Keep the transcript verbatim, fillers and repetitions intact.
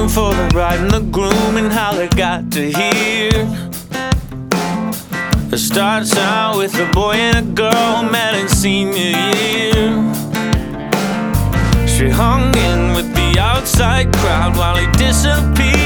for the bride and the groom and how they got to here. It starts out with a boy and a girl met in senior year. She hung in with the outside crowd while he disappeared.